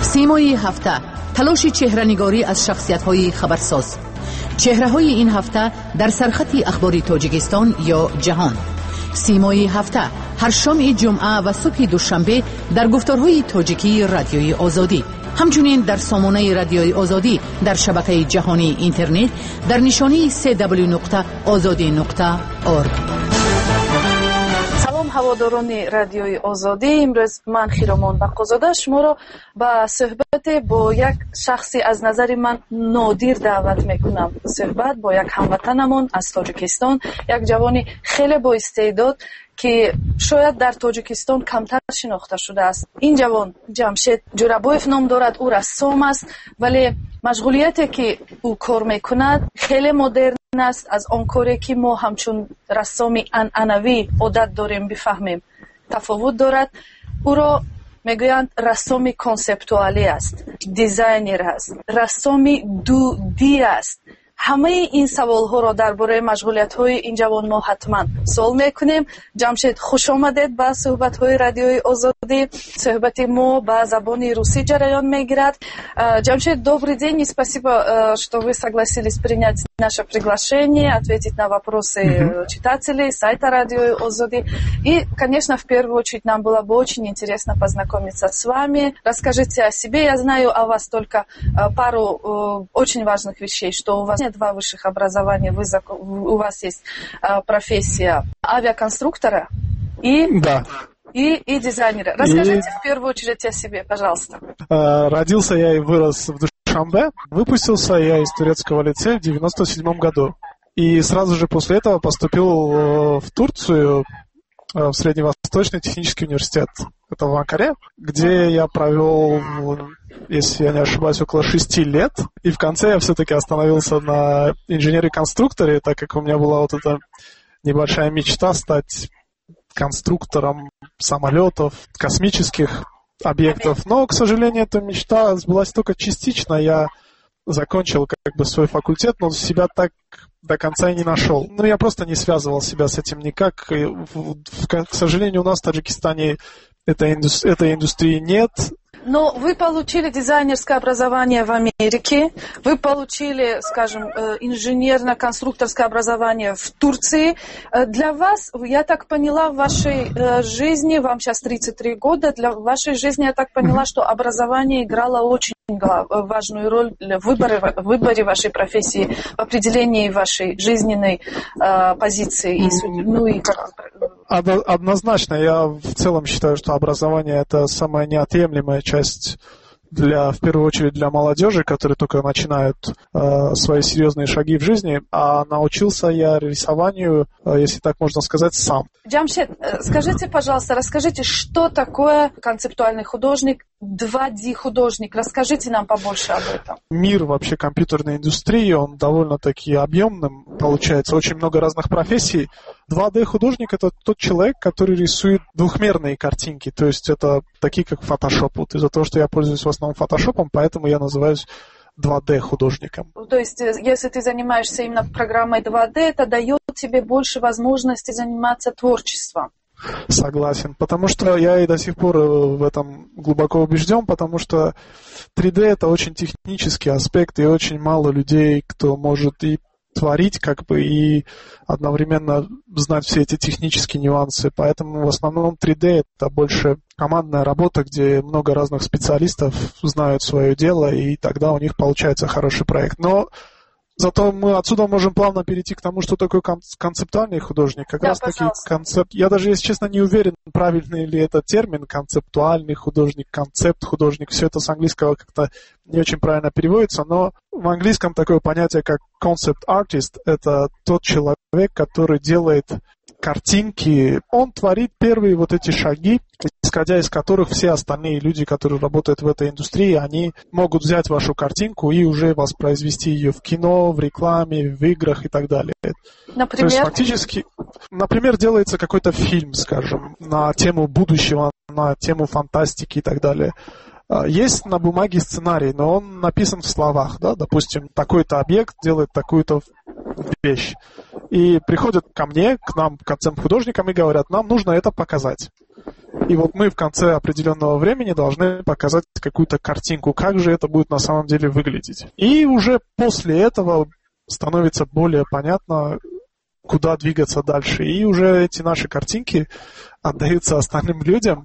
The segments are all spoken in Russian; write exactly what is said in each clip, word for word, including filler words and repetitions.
سیمای هفته، تلاش چهره‌نگاری از شخصیت‌های خبرساز. چهره‌های این هفته در سرخط اخباری تاجیکستان یا جهان. سیمای هفته هر شام جمعه و صبح دوشنبه در گفتارهای تاجیکی رادیوی آزادی. همچنین در سامانه رادیوی آزادی در شبکه جهانی اینترنت در نشانی سه دبلیو نقطه آزادی نقطه اورگ. سلام هواداران رادیوی آزادی، امروز من خیرامان بقازاده شما را به صحبت با یک شخصی از نظر من نادر دعوت میکنم. صحبت با یک هموطنمان از تاجیکستان، یک جوانی خیلی با استعداد که شاید در تاجیکستان کمتر شناخته شده است. این جوان جمشید جورابویف نام دارد، او رسام است، ولی مشغولیتی که او کار میکند خیلی مدرن است از آن کاری که ما همچون رسامی عنعنوی عادت داریم بفهمیم. تفاوت دارد. او را میگویند رسامی کانسپتوالی است، دیزاینر است، رسامی دو دی است. همه این سوال ها را درباره مشغولیت های این جوان ما حتما سوال میکنیم. جمشید خوش آمدید به صحبت های رادیوی آزادی. صحبت ما به زبان روسی جریان میگیرد. Джамшид, добрый день и спасибо, что вы согласились принять наше приглашение, ответить на вопросы mm-hmm. читателей сайта радио Озоди. И, конечно, в первую очередь нам было бы очень интересно познакомиться с вами. Расскажите о себе. Я знаю о вас только пару очень важных вещей, что у вас нет два высших образования, вы, у вас есть профессия авиаконструктора и... Да. И, и дизайнера. Расскажите и... в первую очередь о себе, пожалуйста. Родился я и вырос в Душанбе. Выпустился я из турецкого лицея в девяносто седьмом году. И сразу же после этого поступил в Турцию, в Средневосточный технический университет. Это в Анкаре, где я провел, если я не ошибаюсь, около шести лет. И в конце я все-таки остановился на инженере-конструкторе, так как у меня была вот эта небольшая мечта стать конструктором самолетов, космических объектов. Но, к сожалению, эта мечта сбылась только частично. Я закончил как бы свой факультет, но себя так до конца и не нашел. Ну, я просто не связывал себя с этим никак. И, к сожалению, у нас в Таджикистане этой, индус... этой индустрии нет. Но вы получили дизайнерское образование в Америке, вы получили, скажем, инженерно-конструкторское образование в Турции. Для вас, я так поняла, в вашей жизни, вам сейчас тридцать три года, для вашей жизни, я так поняла, что образование играло очень важную роль в выборе, в выборе вашей профессии, в определении вашей жизненной э, позиции. И, ну, и как... Однозначно, я в целом считаю, что образование – это самая неотъемлемая часть для, в первую очередь для молодежи, которые только начинают э, свои серьезные шаги в жизни, а научился я рисованию, э, если так можно сказать, сам. Джамшид, скажите, пожалуйста, расскажите, что такое концептуальный художник, два дэ художник, расскажите нам побольше об этом. Мир вообще компьютерной индустрии, он довольно-таки объемным, получается, очень много разных профессий. два дэ художник – это тот человек, который рисует двухмерные картинки, то есть это такие, как Photoshop. Вот из-за того, что я пользуюсь в основном фотошопом, поэтому я называюсь два дэ художником. То есть, если ты занимаешься именно программой два дэ, это дает тебе больше возможности заниматься творчеством. Согласен, потому что я и до сих пор в этом глубоко убежден, потому что три дэ это очень технический аспект, и очень мало людей, кто может и творить, как бы, и одновременно знать все эти технические нюансы. Поэтому в основном три дэ это больше командная работа, где много разных специалистов знают свое дело, и тогда у них получается хороший проект. Но зато мы отсюда можем плавно перейти к тому, что такое концептуальный художник. Как да, раз таки концепт. Я даже, если честно, не уверен, правильный ли это термин, концептуальный художник, концепт-художник. Все это с английского как-то не очень правильно переводится, но в английском такое понятие, как concept artist, это тот человек, который делает картинки. Он творит первые вот эти шаги, исходя из которых все остальные люди, которые работают в этой индустрии, они могут взять вашу картинку и уже воспроизвести ее в кино, в рекламе, в играх и так далее. Например? То есть фактически, например, делается какой-то фильм, скажем, на тему будущего, на тему фантастики и так далее. Есть на бумаге сценарий, но он написан в словах, да, допустим, такой-то объект делает такую-то вещь. И приходят ко мне, к нам, к концепт-художникам, и говорят, нам нужно это показать. И вот мы в конце определенного времени должны показать какую-то картинку, как же это будет на самом деле выглядеть. И уже после этого становится более понятно, куда двигаться дальше. И уже эти наши картинки отдаются остальным людям,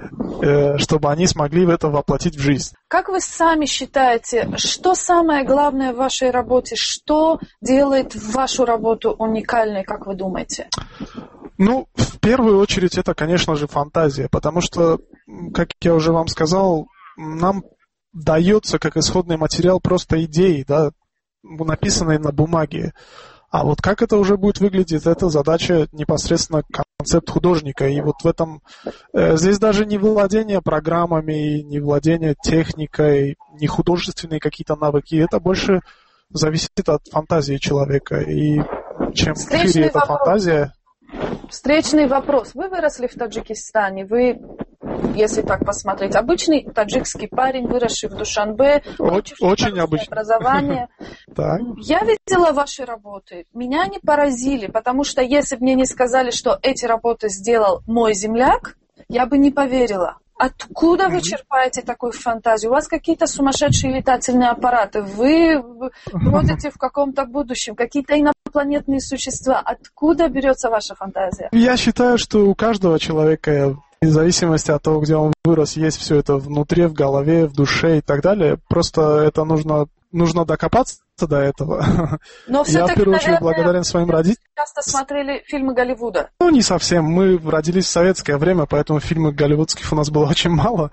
чтобы они смогли это воплотить в жизнь. Как вы сами считаете, что самое главное в вашей работе? Что делает вашу работу уникальной, как вы думаете? Ну, в первую очередь, это, конечно же, фантазия, потому что, как я уже вам сказал, нам дается как исходный материал просто идеи, да, написанные на бумаге. А вот как это уже будет выглядеть, это задача непосредственно концепт художника. И вот в этом э, здесь даже не владение программами, не владение техникой, не художественные какие-то навыки. Это больше зависит от фантазии человека. И чем шире эта фантазия... Встречный вопрос. Вы выросли в Таджикистане, вы, если так посмотреть, обычный таджикский парень, выросший в Душанбе, очень обычный образование. Я видела ваши работы, меня они поразили, потому что если бы мне не сказали, что эти работы сделал мой земляк, я бы не поверила. Откуда вы черпаете такую фантазию? У вас какие-то сумасшедшие летательные аппараты, вы бродите в каком-то будущем, какие-то инопланетные существа. Откуда берется ваша фантазия? Я считаю, что у каждого человека, в зависимости от того, где он вырос, есть все это внутри, в голове, в душе и так далее. Просто это нужно, нужно докопаться до этого. Но я, в первую очередь, благодарен своим родителям. Часто смотрели фильмы Голливуда? Ну, не совсем. Мы родились в советское время, поэтому фильмов голливудских у нас было очень мало.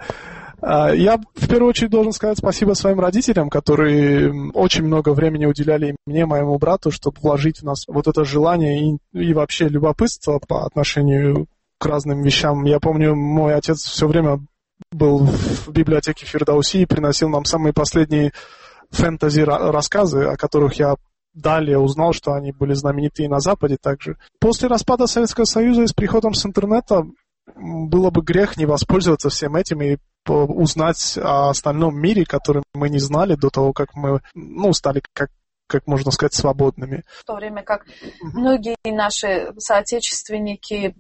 Я, в первую очередь, должен сказать спасибо своим родителям, которые очень много времени уделяли мне, моему брату, чтобы вложить в нас вот это желание и, и вообще любопытство по отношению к разным вещам. Я помню, мой отец все время был в библиотеке Фирдауси и приносил нам самые последние фэнтези-рассказы, о которых я далее узнал, что они были знаменитые на Западе также. После распада Советского Союза и с приходом с интернета было бы грех не воспользоваться всем этим и узнать о остальном мире, который мы не знали до того, как мы ну, стали, как, как можно сказать, свободными. В то время как многие наши соотечественники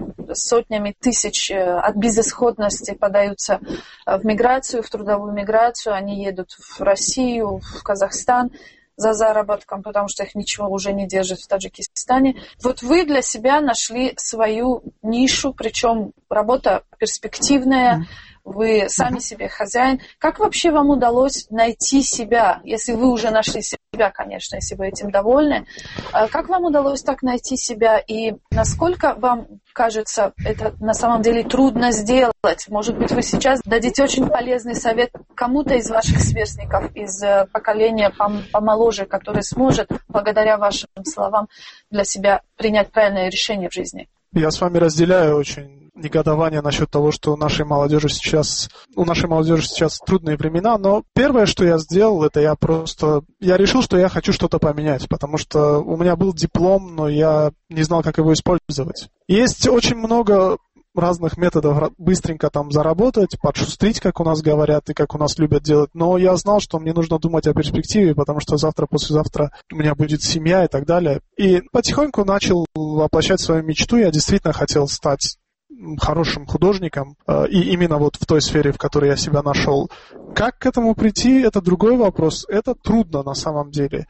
сотнями тысяч от безысходности подаются в миграцию, в трудовую миграцию, они едут в Россию, в Казахстан за заработком, потому что их ничего уже не держит в Таджикистане. Вот вы для себя нашли свою нишу, причем работа перспективная, вы сами себе хозяин. Как вообще вам удалось найти себя, если вы уже нашли себя, конечно, если вы этим довольны? Как вам удалось так найти себя и насколько вам кажется, это на самом деле трудно сделать? Может быть, вы сейчас дадите очень полезный совет кому-то из ваших сверстников, из поколения помоложе, который сможет, благодаря вашим словам, для себя принять правильное решение в жизни? Я с вами разделяю очень негодование насчет того, что у нашей молодежи сейчас, у нашей молодежи сейчас трудные времена, но первое, что я сделал, это я просто, я решил, что я хочу что-то поменять, потому что у меня был диплом, но я не знал, как его использовать. Есть очень много разных методов быстренько там заработать, подшустрить, как у нас говорят, и как у нас любят делать. Но я знал, что мне нужно думать о перспективе, потому что завтра, послезавтра у меня будет семья и так далее. И потихоньку начал воплощать свою мечту. Я действительно хотел стать хорошим художником, и именно вот в той сфере, в которой я себя нашел. Как к этому прийти, это другой вопрос. Это трудно на самом деле.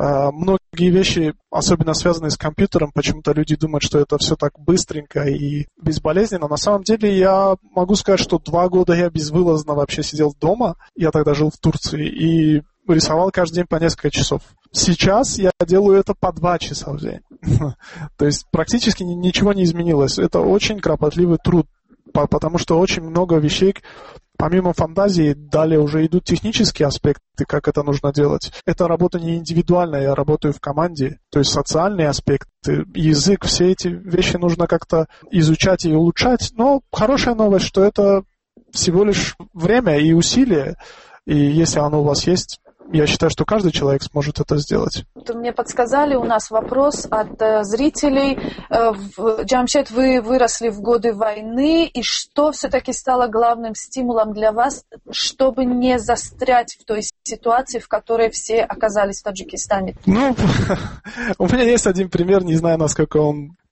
Многие вещи, особенно связанные с компьютером, почему-то люди думают, что это все так быстренько и безболезненно. На самом деле я могу сказать, что два года я безвылазно вообще сидел дома. Я тогда жил в Турции и рисовал каждый день по несколько часов. Сейчас я делаю это по два часа в день. То есть практически ничего не изменилось. Это очень кропотливый труд, потому что очень много вещей, помимо фантазии, далее уже идут технические аспекты, как это нужно делать. Эта работа не индивидуальная, я работаю в команде, то есть социальные аспекты, язык, все эти вещи нужно как-то изучать и улучшать. Но хорошая новость, что это всего лишь время и усилия, и если оно у вас есть, я считаю, что каждый человек сможет это сделать. Мне подсказали, у нас вопрос от э, зрителей. Э, в, Джамшед, вы выросли в годы войны, и что все-таки стало главным стимулом для вас, чтобы не застрять в той ситуации, в которой все оказались в Таджикистане? Ну, у меня есть один пример, не знаю, насколько он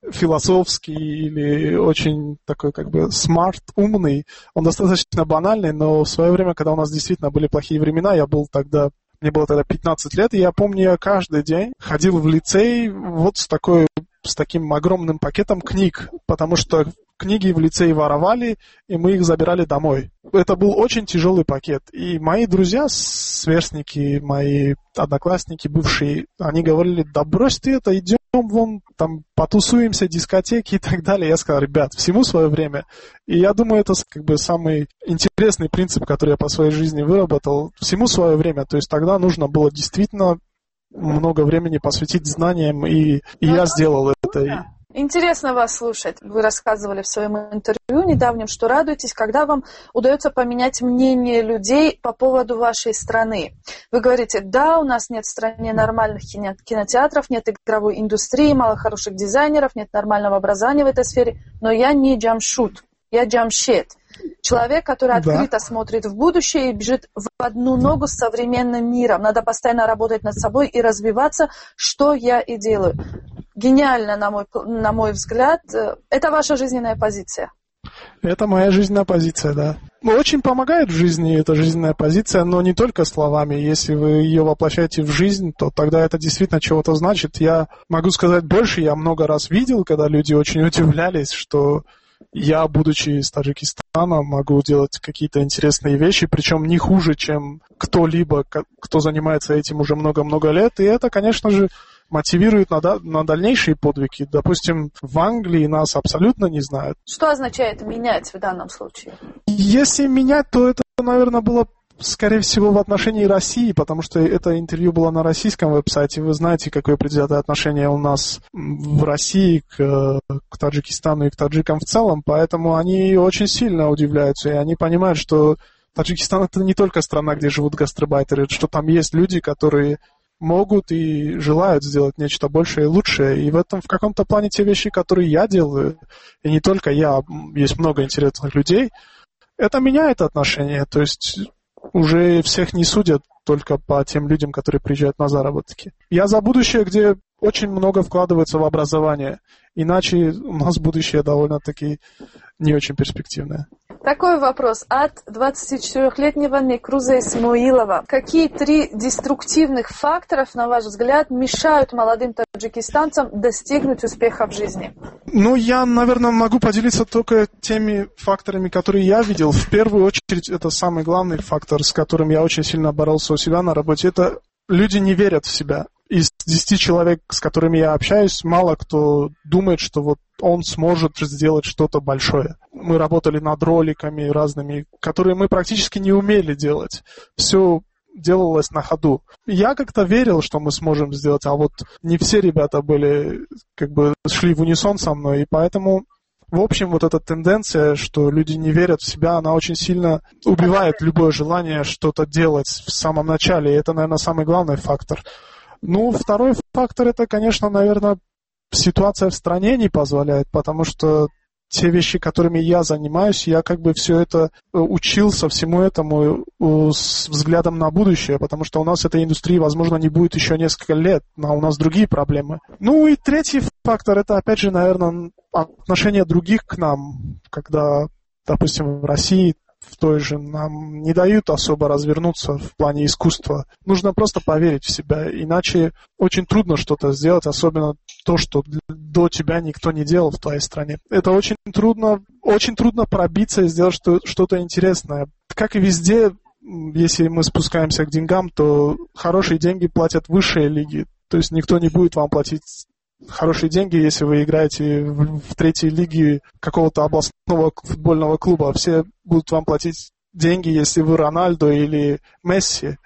философский или очень такой как бы smart, умный. Он достаточно банальный, но в свое время, когда у нас действительно были плохие времена, я был тогда, мне было тогда пятнадцать лет, и я помню, я каждый день ходил в лицей вот с такой, с таким огромным пакетом книг, потому что книги в лицее воровали, и мы их забирали домой. Это был очень тяжелый пакет. И мои друзья, сверстники, мои одноклассники бывшие, они говорили: да брось ты это, идем вон, там, потусуемся, дискотеки и так далее. Я сказал: ребят, всему свое время. И я думаю, это как бы самый интересный принцип, который я по своей жизни выработал. Всему свое время. То есть тогда нужно было действительно много времени посвятить знаниям, и, и я сделал это. Интересно вас слушать. Вы рассказывали в своем интервью недавнем, что радуетесь, когда вам удается поменять мнение людей по поводу вашей страны. Вы говорите: да, у нас нет в стране нормальных кинотеатров, нет игровой индустрии, мало хороших дизайнеров, нет нормального образования в этой сфере, но я не Джамшут, я Джамшед. Человек, который открыто да. смотрит в будущее и бежит в одну ногу с современным миром. Надо постоянно работать над собой и развиваться, что я и делаю. Гениально, на мой, на мой взгляд. Это ваша жизненная позиция? Это моя жизненная позиция, да. Очень помогает в жизни эта жизненная позиция, но не только словами. Если вы ее воплощаете в жизнь, то тогда это действительно чего-то значит. Я могу сказать больше, я много раз видел, когда люди очень удивлялись, что я, будучи из Таджикистана, могу делать какие-то интересные вещи, причем не хуже, чем кто-либо, кто занимается этим уже много-много лет. И это, конечно же, мотивирует на, на дальнейшие подвиги. Допустим, в Англии нас абсолютно не знают. Что означает менять в данном случае? Если менять, то это, наверное, было, скорее всего, в отношении России, потому что это интервью было на российском веб-сайте. Вы знаете, какое предвзятое отношение у нас в России к, к Таджикистану и к таджикам в целом, поэтому они очень сильно удивляются, и они понимают, что Таджикистан — это не только страна, где живут гастарбайтеры, что там есть люди, которые могут и желают сделать нечто большее и лучшее. И в этом в каком-то плане те вещи, которые я делаю, и не только я, есть много интересных людей, это меняет отношения. То есть уже всех не судят только по тем людям, которые приезжают на заработки. Я за будущее, где очень много вкладывается в образование. Иначе у нас будущее довольно-таки не очень перспективное. Такой вопрос от двадцатичетырёхлетнего Мекруза Исмоилова. Какие три деструктивных факторов, на ваш взгляд, мешают молодым таджикистанцам достигнуть успеха в жизни? Ну, я, наверное, могу поделиться только теми факторами, которые я видел. В первую очередь, это самый главный фактор, с которым я очень сильно боролся у себя на работе. Это люди не верят в себя. Из десяти человек, с которыми я общаюсь, мало кто думает, что вот он сможет сделать что-то большое. Мы работали над роликами разными, которые мы практически не умели делать. Все делалось на ходу. Я как-то верил, что мы сможем сделать, а вот не все ребята были, как бы, шли в унисон со мной, и поэтому, в общем, вот эта тенденция, что люди не верят в себя, она очень сильно убивает любое желание что-то делать в самом начале, и это, наверное, самый главный фактор. Ну, второй фактор, это, конечно, наверное, ситуация в стране не позволяет, потому что те вещи, которыми я занимаюсь, я как бы все это учился всему этому с взглядом на будущее, потому что у нас этой индустрии, возможно, не будет еще несколько лет, а у нас другие проблемы. Ну и третий фактор, это, опять же, наверное, отношение других к нам, когда, допустим, в России в той же нам не дают особо развернуться в плане искусства. Нужно просто поверить в себя, иначе очень трудно что-то сделать, особенно то, что до тебя никто не делал в твоей стране. Это очень трудно, очень трудно пробиться и сделать что-то интересное. Как и везде, если мы спускаемся к деньгам, то хорошие деньги платят высшие лиги. То есть никто не будет вам платить хорошие деньги, если вы играете в, в третьей лиге какого-то областного футбольного клуба. Все будут вам платить деньги, если вы Рональдо или Месси.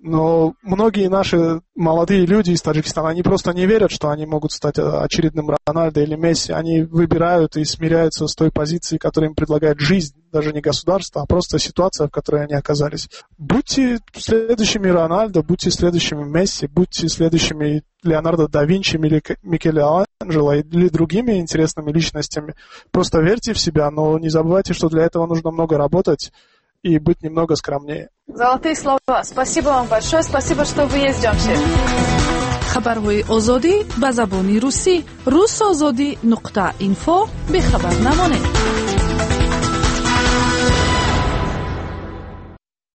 Но многие наши молодые люди из Таджикистана, они просто не верят, что они могут стать очередным Рональдо или Месси. Они выбирают и смиряются с той позицией, которую им предлагает жизнь, даже не государство, а просто ситуация, в которой они оказались. Будьте следующими Рональдо, будьте следующими Месси, будьте следующими Леонардо да Винчи или Микеланджело или другими интересными личностями. Просто верьте в себя, но не забывайте, что для этого нужно много работать и быть немного скромнее. Золотые слова. Спасибо вам большое. Спасибо, что вы есть, Джамшед. хабарҳои озодӣ ба забони русӣ русозодӣ нуқта инфо бехабар намонед.